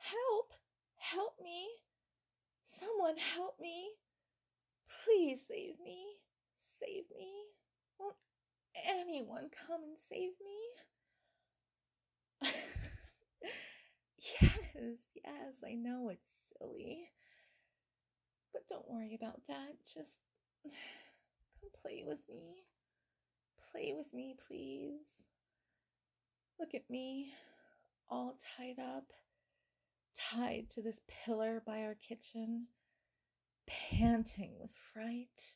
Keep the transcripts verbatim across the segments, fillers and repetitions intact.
Help! Help me! Someone help me! Please save me! Save me! Won't anyone come and save me? Yes, yes, I know it's silly. But don't worry about that. Just come play with me. Play with me, please. Look at me, all tied up, tied to this pillar by our kitchen, panting with fright.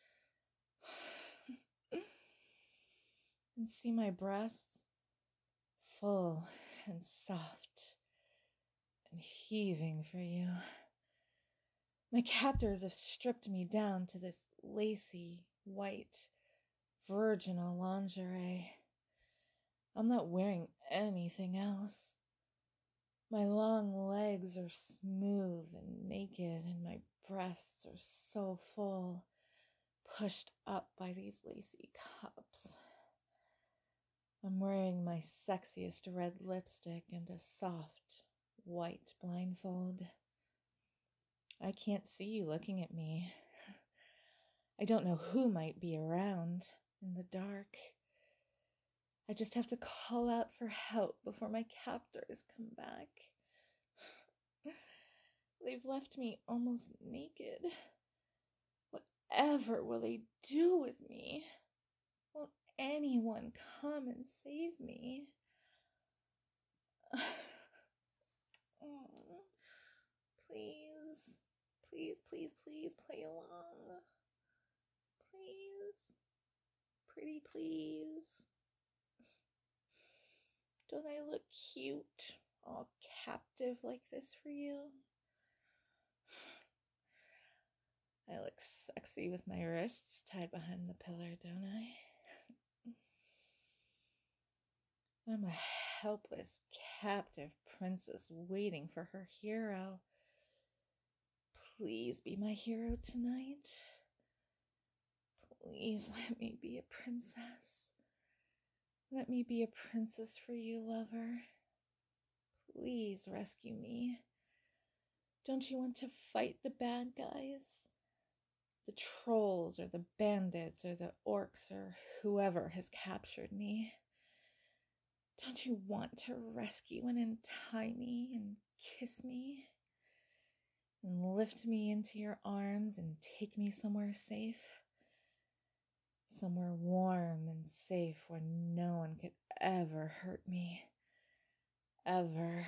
And see my breasts, full and soft and heaving for you. My captors have stripped me down to this lacy, white, virginal lingerie. I'm not wearing anything else. My long legs are smooth and naked, and my breasts are so full, pushed up by these lacy cups. I'm wearing my sexiest red lipstick and a soft, white blindfold. I can't see you looking at me. I don't know who might be around in the dark. I just have to call out for help before my captors come back. They've left me almost naked. Whatever will they do with me? Won't anyone come and save me? Oh, please, please, please, please play along. Please, pretty please. Don't I look cute, all captive like this for you? I look sexy with my wrists tied behind the pillar, don't I? I'm a helpless, captive princess waiting for her hero. Please be my hero tonight. Please let me be a princess. Let me be a princess for you, lover. Please rescue me. Don't you want to fight the bad guys? The trolls or the bandits or the orcs or whoever has captured me. Don't you want to rescue and untie me and kiss me? And lift me into your arms and take me somewhere safe? Somewhere warm and safe where no one could ever hurt me. Ever.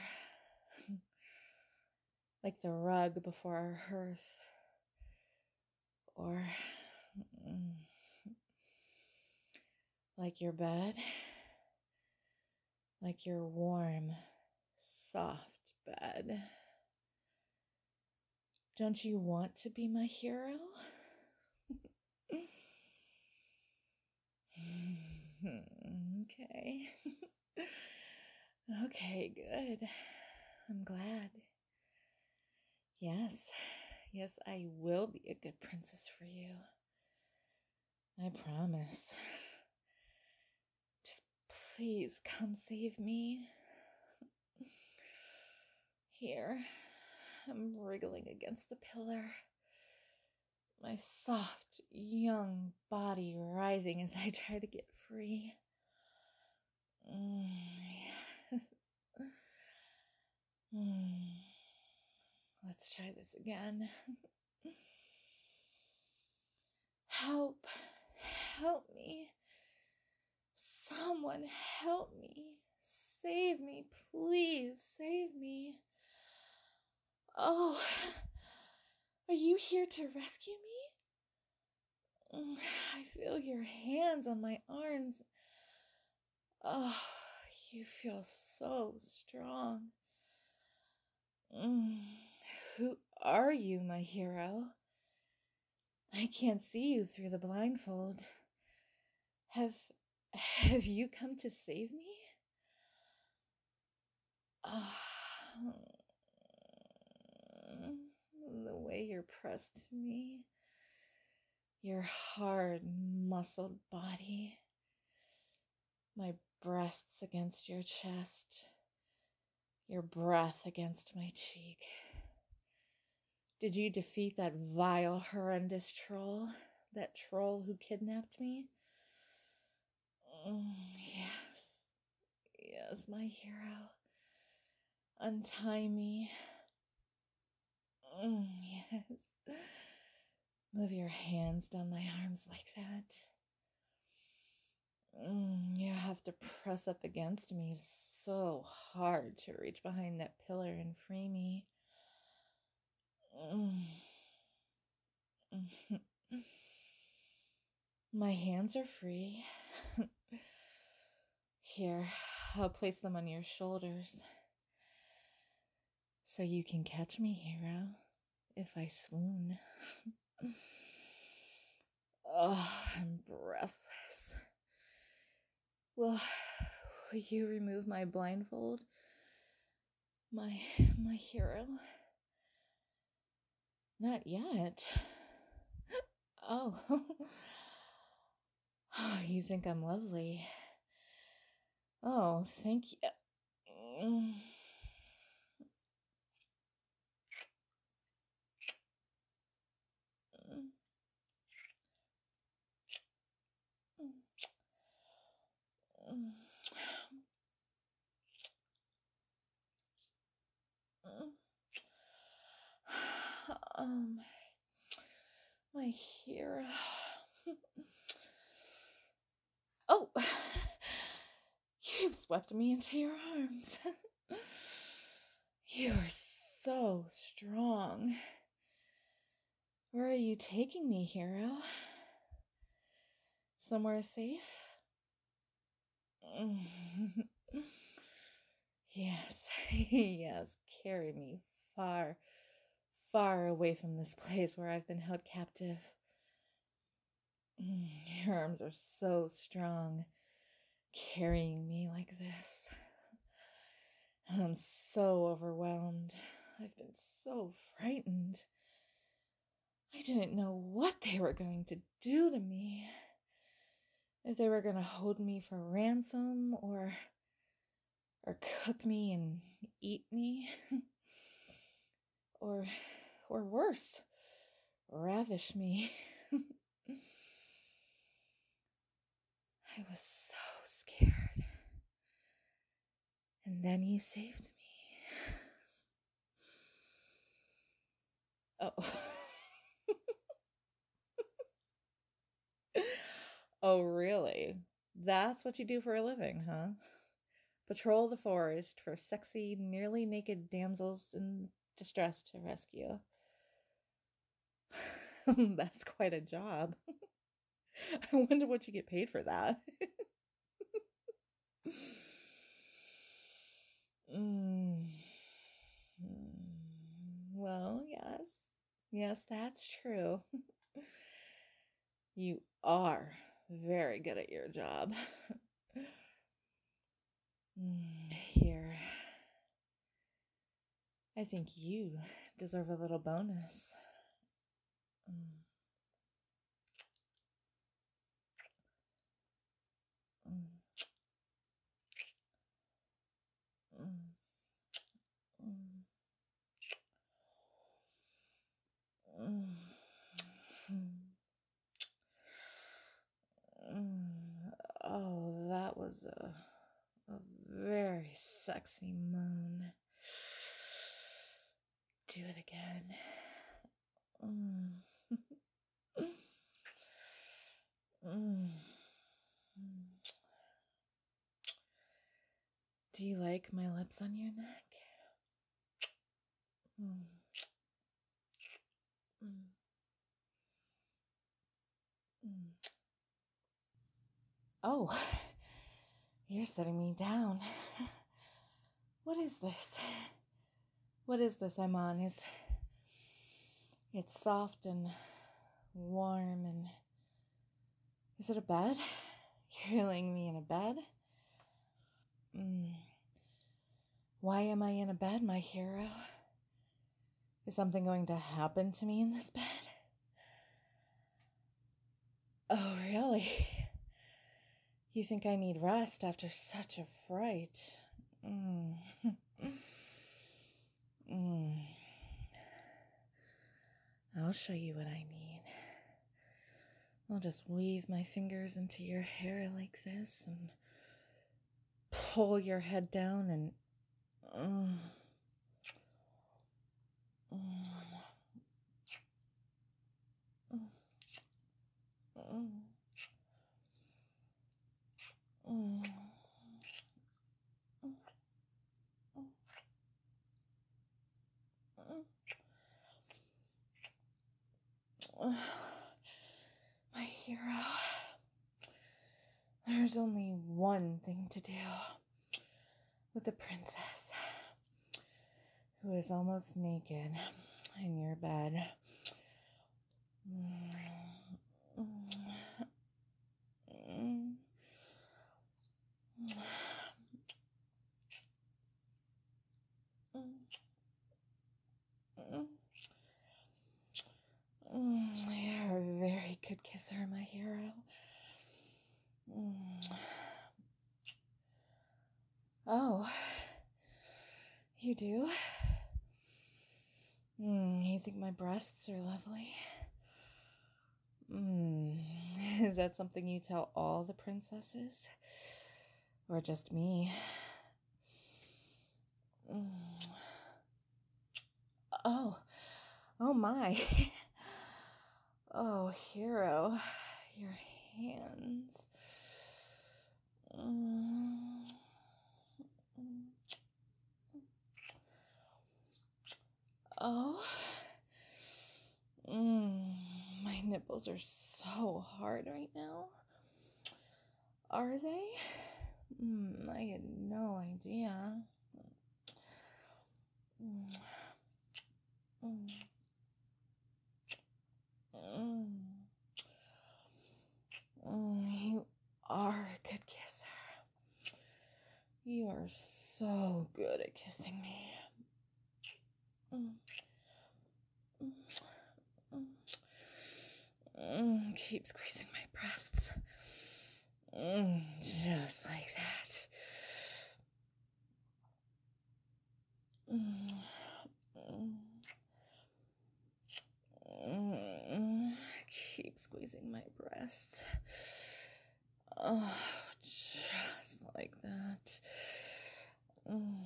Like the rug before our hearth. Or mm, like your bed. Like your warm, soft bed. Don't you want to be my hero? Okay. Okay, good. I'm glad. Yes, yes, I will be a good princess for you. I promise. Just please come save me. Here, I'm wriggling against the pillar. My soft, young body writhing as I try to get free. Mm, yes. mm. Let's try this again. Help, help me. Someone help me. Save me, please, save me. Oh, are you here to rescue me? I feel your hands on my arms. Oh, you feel so strong. Mm, who are you, my hero? I can't see you through the blindfold. Have, have you come to save me? Oh, the way you're pressed to me. Your hard, muscled body. My breasts against your chest. your breath against my cheek. Did you defeat that vile, horrendous troll? That troll who kidnapped me? Mm, yes. Yes, my hero. Untie me. Mm, yes. Move your hands down my arms like that. Mm, you have to press up against me so hard to reach behind that pillar and free me. Mm. My hands are free. Here, I'll place them on your shoulders so you can catch me, hero, if I swoon. Oh, I'm breathless. Will, will you remove my blindfold? My, my hero? Not yet. Oh. Oh, you think I'm lovely. Oh, thank you. Mm. Um, my hero. Oh, you've swept me into your arms. You are so strong. Where are you taking me, hero? Somewhere safe? Yes, yes, carry me far, far away from this place where I've been held captive. Your arms are so strong, carrying me like this. And I'm so overwhelmed. I've been so frightened. I didn't know what they were going to do to me. If they were going to hold me for ransom or or cook me and eat me. or or worse, ravish me. I was so scared. And then you saved me. Oh. Oh, really? That's what you do for a living, huh? Patrol the forest for sexy, nearly naked damsels in distress to rescue. That's quite a job. I wonder what you get paid for that. mm. Well, yes. Yes, that's true. You are very good at your job. Here. I think you deserve a little bonus. Mm. Mm. Mm. Mm. Mm. Oh, that was a, a very sexy moan. Do it again. Mm. Mm. Do you like my lips on your neck? Mm. Mm. Mm. Oh, you're setting me down. What is this? What is this I'm on? Is it's soft and warm and is it a bed? You're laying me in a bed? Mm. Why am I in a bed, my hero? Is something going to happen to me in this bed? Oh, really? You think I need rest after such a fright? Mm. show you what I mean. I'll just weave my fingers into your hair like this and pull your head down and mm, mm, mm, mm, mm, mm, mm. My hero. There's only one thing to do with the princess who is almost naked in your bed. You're a very good kisser, my hero. Oh, you do? Mm, you think my breasts are lovely? Mm, is that something you tell all the princesses? Or just me? Mm. Oh, oh my. Oh, hero, your hands. Mm. Oh. Mm, my nipples are so hard right now. Are they? Mm, I had no idea. Mm. Mm. Mm. Mm, you are a good kisser. You are so good at kissing me. Mm. Mm. Mm. Mm, keep squeezing my breasts. Mm, just like that. Mm. Mm. Mm. Keep squeezing my breast. Oh, just like that. Mm.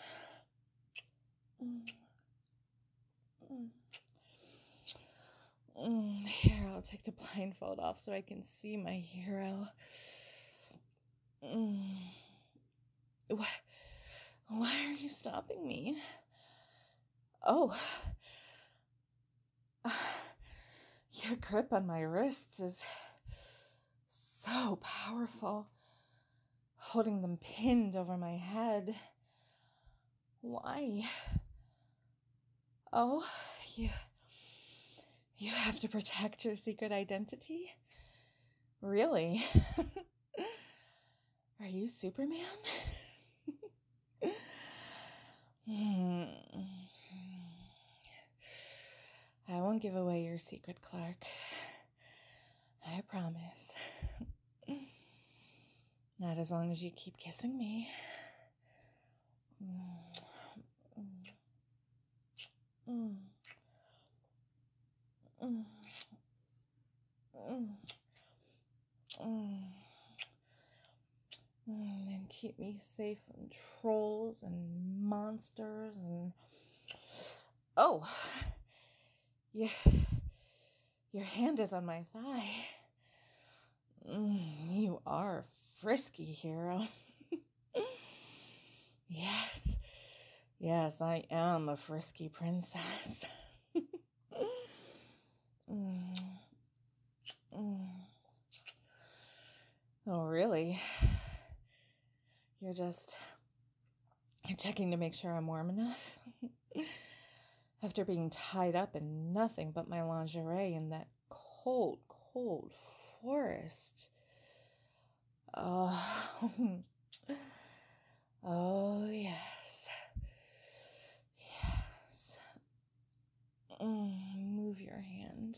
Mm. Mm. Mm. Here, I'll take the blindfold off so I can see my hero. Mm. Why, why are you stopping me? Oh. Uh, your grip on my wrists is so powerful, holding them pinned over my head. Why? Oh, you... You have to protect your secret identity? Really? Are you Superman? I won't give away your secret, Clark. I promise. Not as long as you keep kissing me. Mm. Mm. Mm. Mm. Mm. And keep me safe from trolls and monsters and... Oh! Yeah. Your hand is on my thigh. Mm. You are a frisky hero. Yes. Yes, I am a frisky princess. mm. Mm. Oh, really? You're just you're checking to make sure I'm warm enough? After being tied up in nothing but my lingerie in that cold, cold forest. Oh, oh yes. Yes. Mm, move your hand.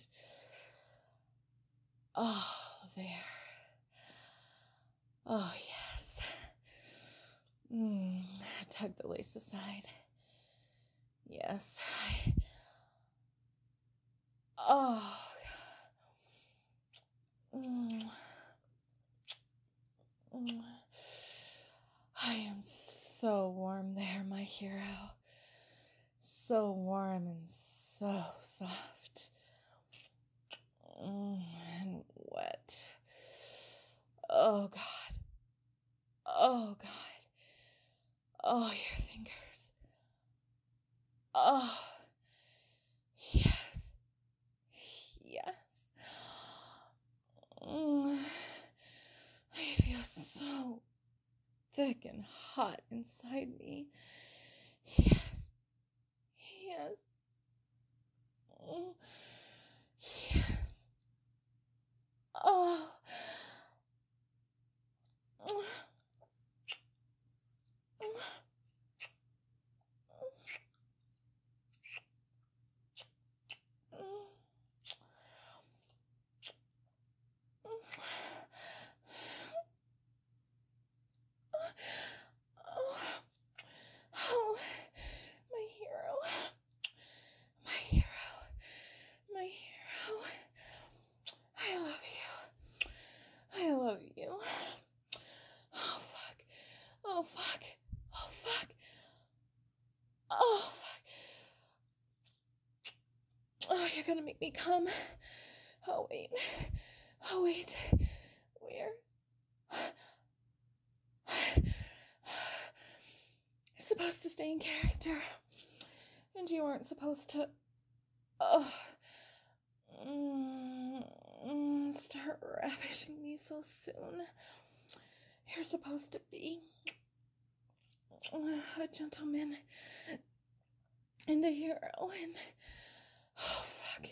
Oh, there. Oh, yes. Mm, tug the lace aside. Yes. I... Oh, mm. Mm. I am so warm there, my hero. So warm and so soft. Mm, and wet. Oh, God. Oh, God. Oh, your fingers. Oh, yes. Yes. Mm, I feel so thick and hot inside me. Yes. Yes. Mm, yes. Oh. Mm, mm, mm. Oh, oh, my hero, my hero, my hero. I love you. I love you. Oh, fuck. Oh, fuck. Oh, fuck. Oh, fuck. Oh, you're gonna make me come. Oh, wait. Oh, wait. Where? Supposed to stay in character, and you weren't supposed to. Oh, mm, start ravishing me so soon. You're supposed to be a gentleman and a hero, and oh fuck,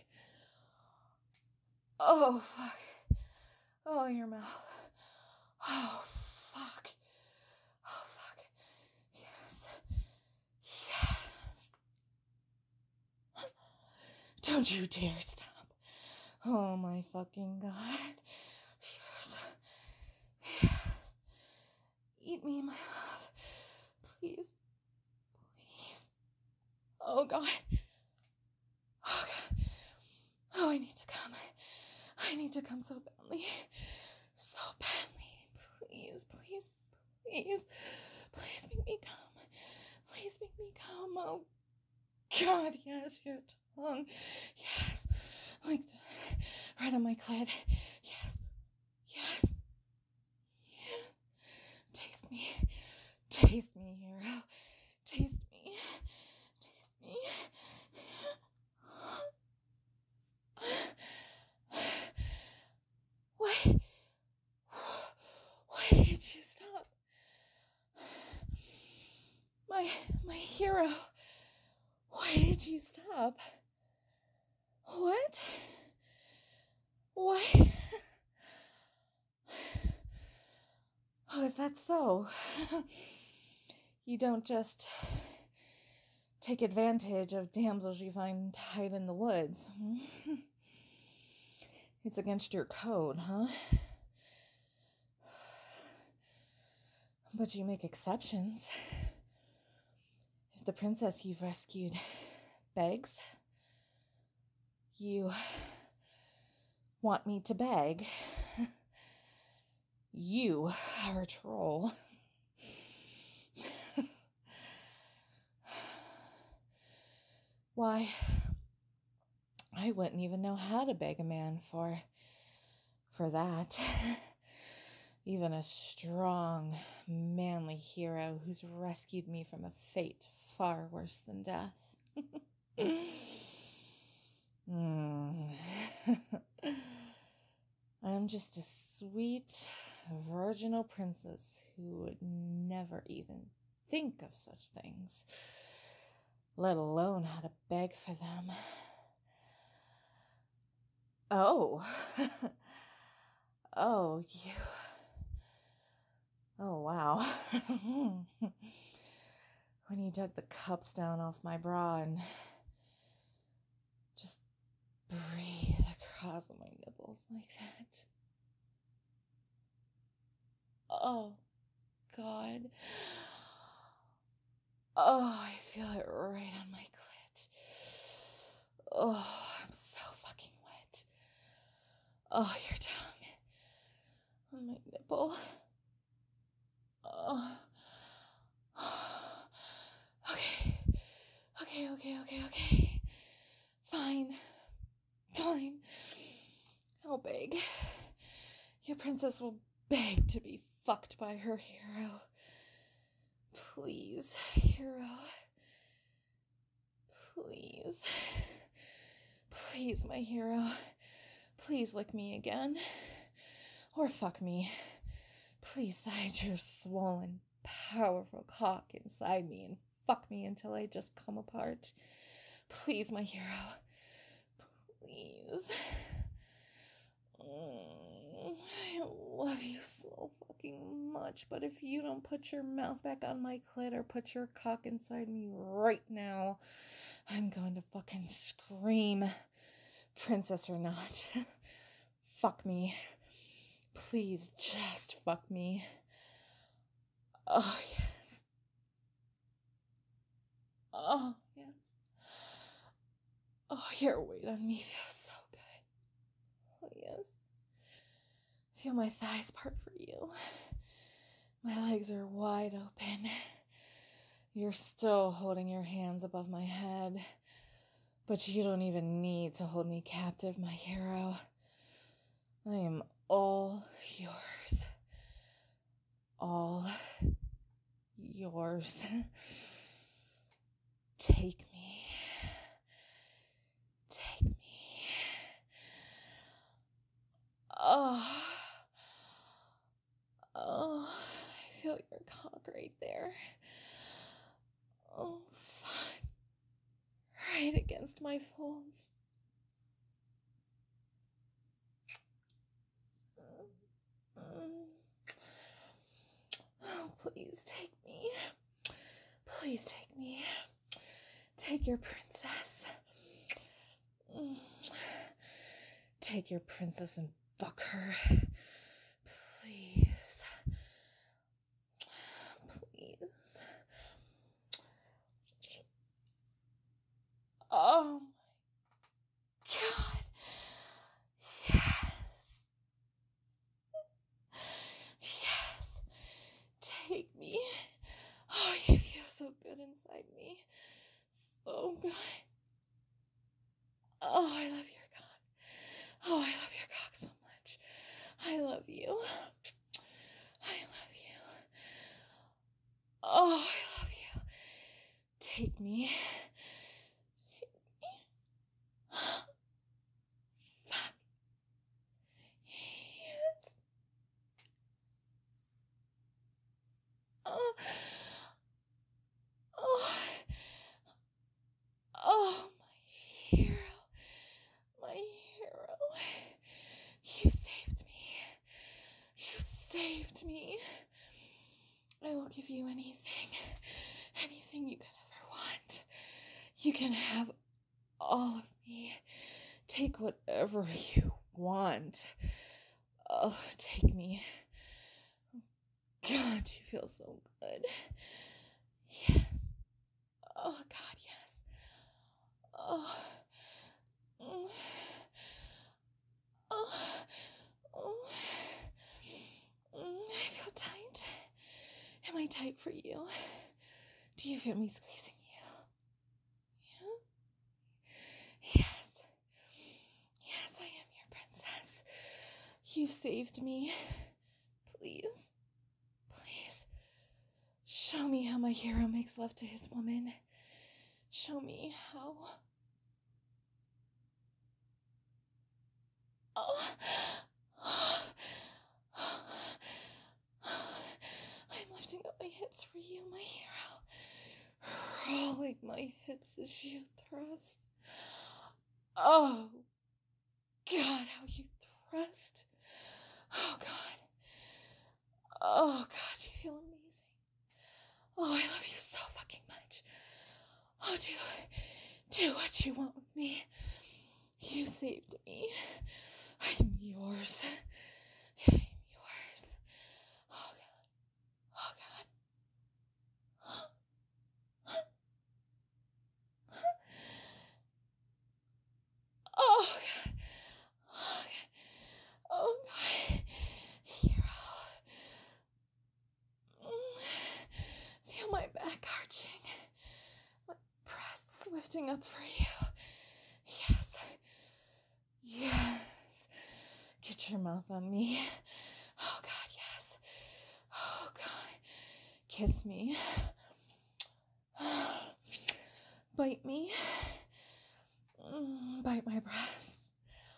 oh fuck, oh your mouth, oh fuck, oh fuck, yes, yes. Don't you dare stop. Oh my fucking God. Yes. Yes. Eat me, my love. Please. Please. Oh God. Oh God. Oh, I need to come. I need to come so badly. So badly. Please, please, please. Please make me come. Please make me come. Oh God, yes, your tongue. Yes. Like that. Right on my clit. Yes. Yes. Yes. Taste me. Taste me, hero. Taste me. Taste me. Why? Why did you stop? My my hero. Why did you stop? What? Why? Oh, is that so? You don't just take advantage of damsels you find tied in the woods. It's against your code, huh? But you make exceptions. If the princess you've rescued begs, you want me to beg. You are a troll. Why, I wouldn't even know how to beg a man for, for that. Even a strong, manly hero who's rescued me from a fate far worse than death. mm. I'm just a sweet, virginal princess who would never even think of such things, let alone how to beg for them. Oh. Oh, you. Oh, wow. When you dug the cups down off my bra and just breathe across my nipples like that. Oh, God. Oh, I feel it right on my clit. Oh, I'm so fucking Oh, your tongue on my nipple. Oh. Okay. Okay, okay, okay, okay. Fine. Fine. I'll beg. Your princess will beg to be fucked by her hero. Please, hero. Please. Please, my hero. Please lick me again. Or fuck me. Please hide your swollen, powerful cock inside me and fuck me until I just come apart. Please, my hero. Please. Mm, I love you so fucking much, but if you don't put your mouth back on my clit or put your cock inside me right now, I'm going to fucking scream. Princess or not. Fuck me. Please just fuck me. Oh, yes. Oh, yes. Oh, your weight on me feels so good. Oh, yes. Feel my thighs part for you. My legs are wide open. You're still holding your hands above my head. But you don't even need to hold me captive, my hero. I am all yours. All yours. Take me. Take me. Oh. Oh. I feel your cock right there. Oh, fuck. Right against my folds. Oh, please take me. Please take me. Take your princess. Take your princess and fuck her. Please. Please. Oh my God. Yes. Yes. Take me. Oh, you feel so good inside me. So good. Oh, I love your cock. Oh, I love your cock so much. I love you. I love you. Oh, I love you. Take me. Take me. Fuck. Yes. Oh. Oh. Oh, my hero. My hero. You saved me. You saved me. I will give you anything. Anything you could ever want. You can have all of me. Take whatever you want. Oh, take me. God, you feel so good. Yes. Oh, God, yes. Oh. Mm. Oh. Oh. Mm, I feel tight. Am I tight for you? Do you feel me squeezing you? Yeah? Yes. Yes, I am your princess. You've saved me. Please. Please. Show me how my hero makes love to his woman. Show me how. Oh. I'm lifting up my hips for you, my hero. Rolling my hips as you thrust. Oh, God, how you thrust. Oh, God. Oh, God, you feel amazing. Oh, I love you so fucking much. Oh, do, do what you want with me. You saved me. I'm yours. I'm yours. Oh, God. Oh, God. Oh, God. Oh, God. lifting up for you. Yes. Yes. Get your mouth on me. Oh, God, yes. Oh, God. Kiss me. Bite me. Bite my breasts.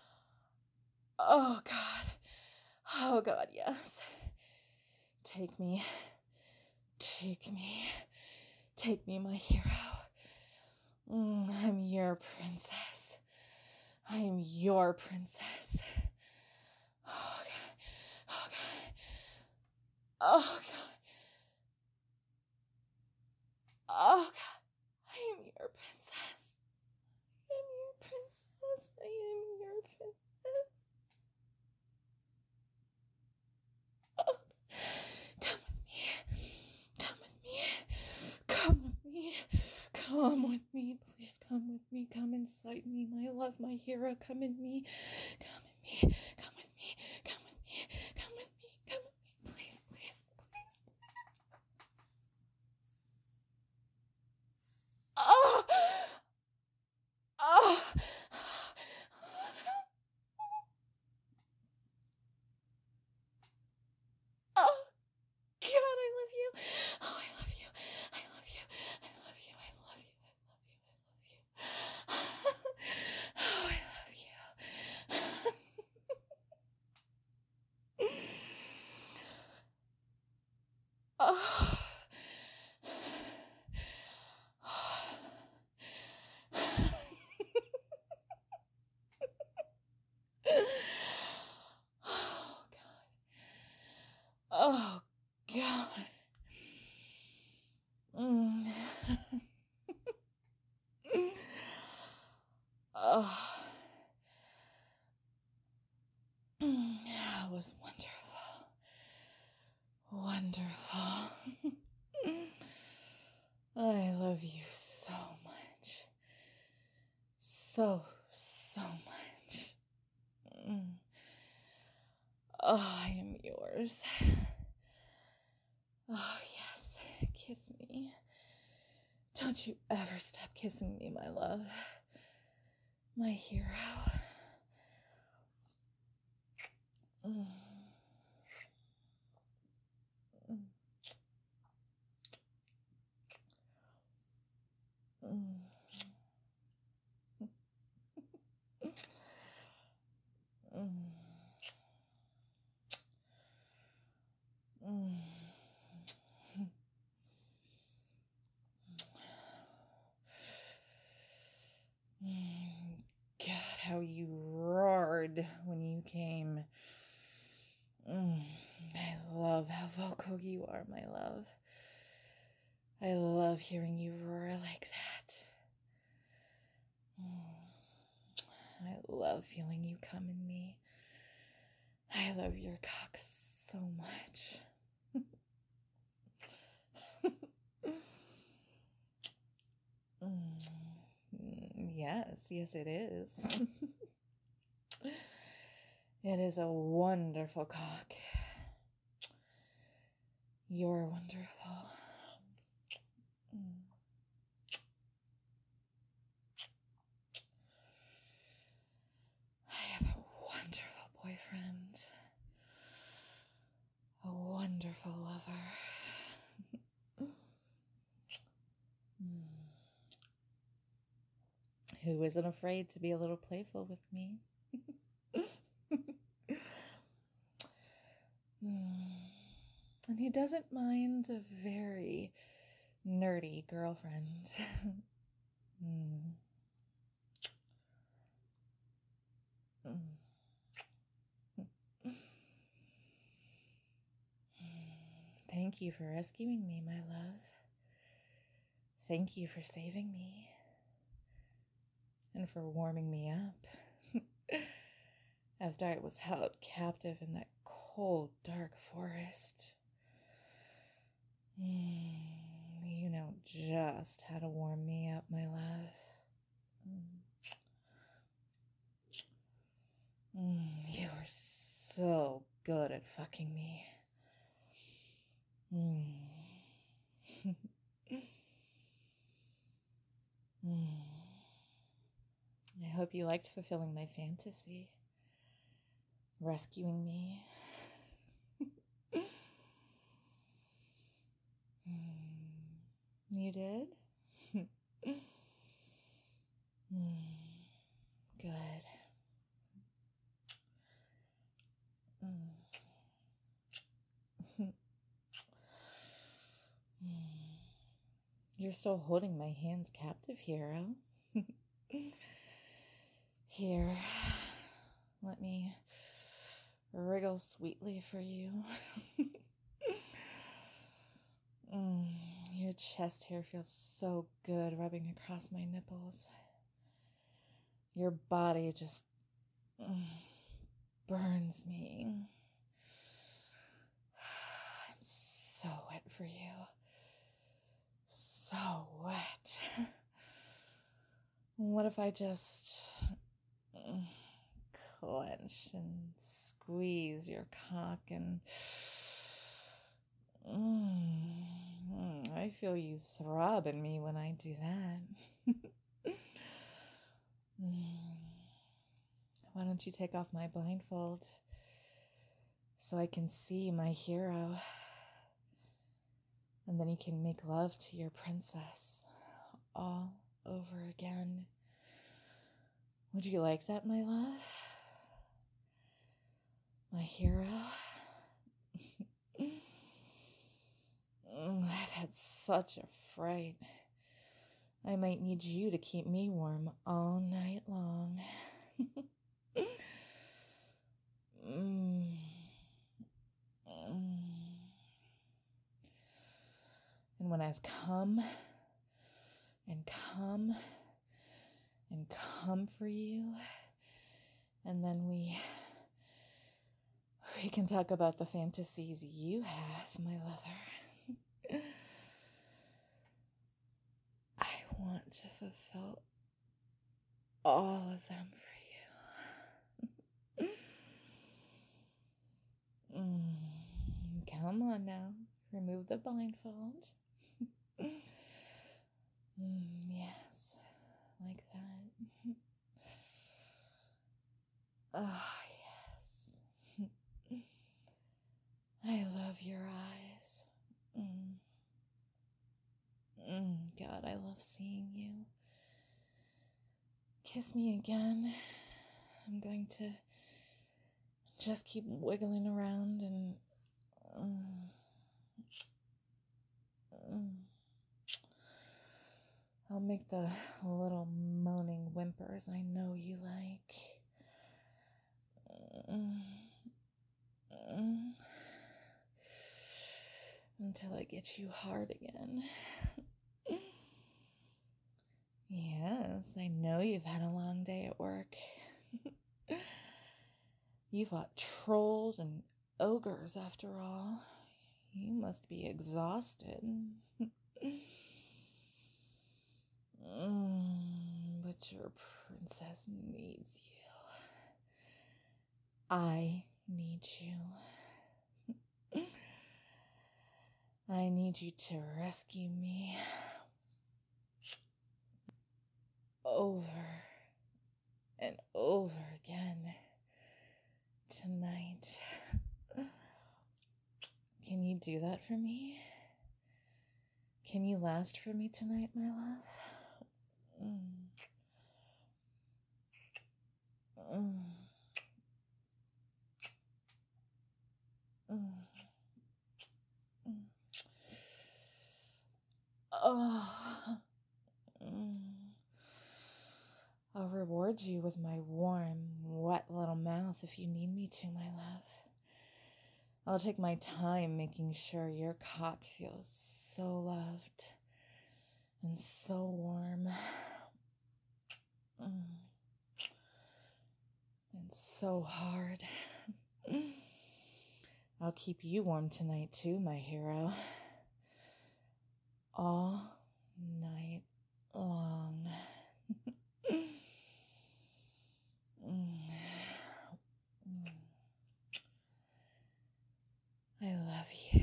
Oh, God. Oh, God, yes. Take me. Take me. Take me, my hero. Mm, I'm your princess. I am your princess. Oh, God. Oh, God. Oh, God. Oh, God. I am your princess. I am your princess. I am your princess. Oh, come with me. Come with me. Come with me. Come with me. Please come with me. Come inside me, my love, my hero. Come in me. Come in me. Come with me. Come with me. Come with me. Come with me. Please, please, please, please. Oh! Oh! Oh, God, I love you. Oh, I love you. I love you. I love you. I love you. I love you. I love you. Oh, I love you. Oh. Oh, God. Oh, God. Mm. Oh. That was wonderful. Wonderful. I love you so much. So, so much. Mm. Oh, I am yours. Oh, yes. Kiss me. Don't you ever stop kissing me, my love. My hero. Mm. Mm. Mm. Mm. Mm. Mm. God, how you roared when you came. Mm. I love how vocal you are, my love. I love hearing you roar like that. Mm. I love feeling you come in me. I love your cock so much. Mm. Yes, yes, it is. It is a wonderful cock. You're wonderful. Mm. I have a wonderful boyfriend. A wonderful lover. Mm. Who isn't afraid to be a little playful with me. Mm. And he doesn't mind a very nerdy girlfriend. Mm. Mm. Thank you for rescuing me, my love. Thank you for saving me. And for warming me up. After I was held captive in that cold, dark forest. Mm. You know just how to warm me up, my love. Mm. Mm, you are so good at fucking me. Mm. Mm. hope you liked fulfilling my fantasy, rescuing me. You did? Good. You're still holding my hands captive, hero. Here, let me wriggle sweetly for you. mm, your chest hair feels so good rubbing across my nipples. Your body just mm, burns me. I'm so wet for you. So wet. What if I just mm, clench and squeeze your cock and mm, I feel you throb in me when I do that. Why don't you take off my blindfold so I can see my hero, and then you can make love to your princess all over again. Would you like that, my love? My hero? I've had such a fright. I might need you to keep me warm all night long. mm. Mm. And when I've come and come and come for you, and then we we can talk about the fantasies you have, my lover. I want to fulfill all of them for you. mm. Come on now, remove the blindfold. mm, yes, like that. Oh, yes. I love your eyes. Mm. Mm, God, I love seeing you. Kiss me again. I'm going to just keep wiggling around and mm, mm. I'll make the little moaning whimpers I know you like. Mm, mm, until I get you hard again. Yes, I know you've had a long day at work. You fought trolls and ogres after all. You must be exhausted. mm, but your princess needs you. I need you. I need you to rescue me. Over and over again tonight. Can you do that for me? Can you last for me tonight, my love? Mm. Mm. Mm. Mm. Oh. Mm. I'll reward you with my warm, wet little mouth if you need me to, my love. I'll take my time making sure your cock feels so loved and so warm. Mm. And so hard. I'll keep you warm tonight too, my hero. All night long. I love you.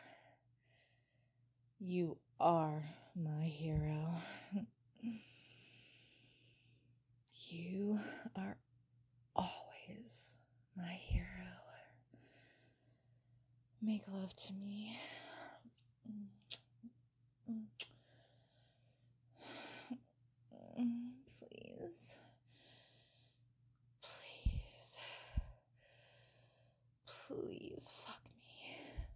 You are my hero. You are always my hero. Make love to me. Please. Please. Please fuck me.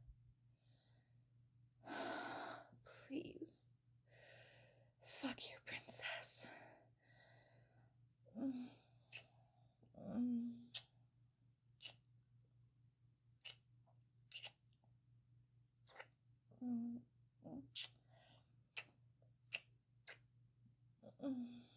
Please. Fuck your princess. Mm.